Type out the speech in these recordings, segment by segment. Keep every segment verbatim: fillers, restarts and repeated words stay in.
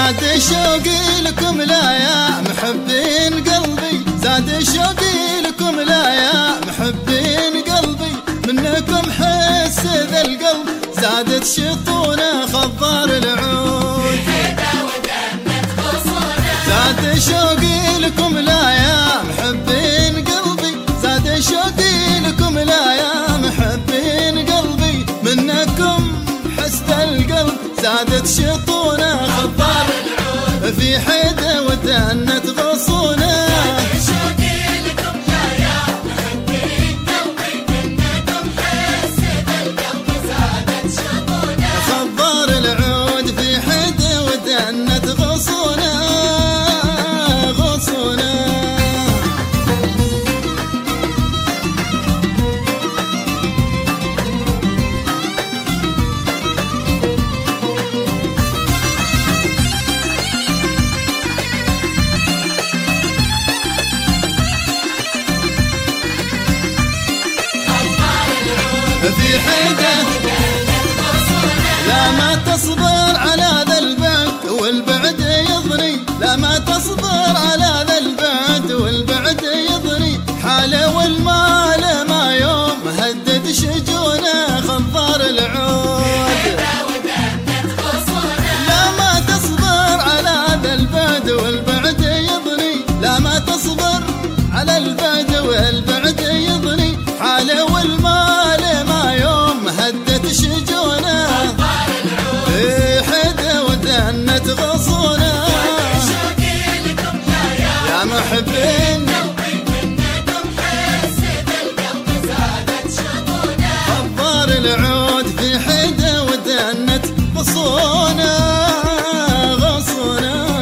زاد شوقي لكم لا يا محبين قلبي، زاد شوقي لكم لا يا محبين قلبي، منكم حس ذا القلب زادت شطونه خضار العود. زاد شوقي لكم لا يا محبين قلبي، زاد شوقي لكم لا يا محبين قلبي، منكم حسد القلب زادت شطونه خضار العود، في حيده ودنت غصونه. زاد شوقي لكم لا يا محبين قلبي، منكم حسد القلب زادت شطونه خضار العود، في حيده ودنت غصونه غصونه. في حيده لا ما تصبر على ذا البعد والبعد يضني، لا ما تصبر على ذا البعد والبعد يضني، حاله والمال ما يوم هدد شجونه خضار العود. لا ما تصبر على ذا البعد والبعد يضني، لا ما تصبر على البعد والبعد يضني، حاله والمال ما يوم هدت شجونه في حده ودنت غصونه. يا محبين خضار العود، في حده ودنت غصونه غصونه.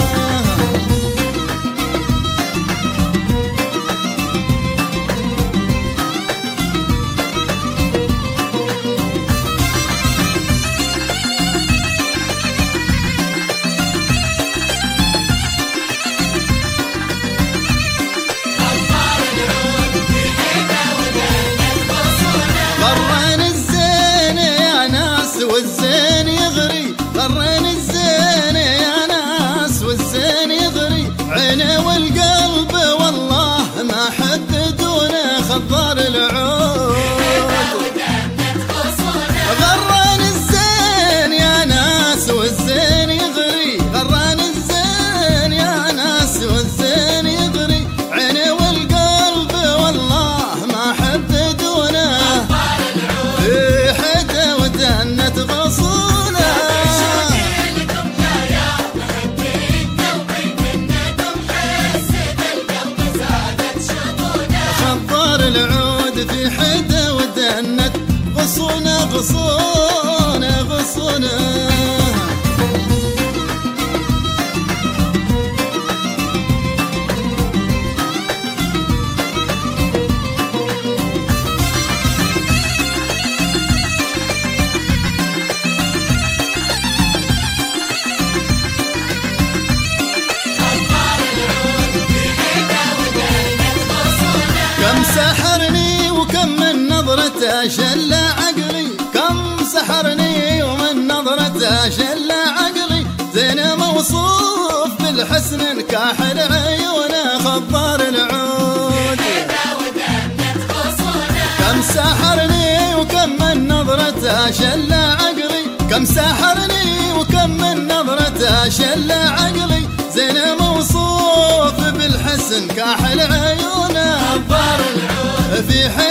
غرين الزين يا ناس والزين يغري، غرين الزين يا ناس والزين يغري، عينه والقلب والله ما حد دونه خضار العود. غرين الزين يا ناس والزين يغري، غرين الزين يا ناس والزين يغري، عينه والقلب والله ما حد دونه في حده ودنت غصونه. خضار العود، في حده ودنت غصونه غصونه غصونه. كم سحرني وكم من نظرته شل عقلي، كم سحرني ومن نظرته شل عقلي، زين موصوف بالحسن كاحل عيونه خضار العود. كم سحرني وكم من نظرته شل عقلي، كم سحرني وكم من نظرته شل عقلي، زين موصوف بالحسن كاحل عيونه خضار العود، في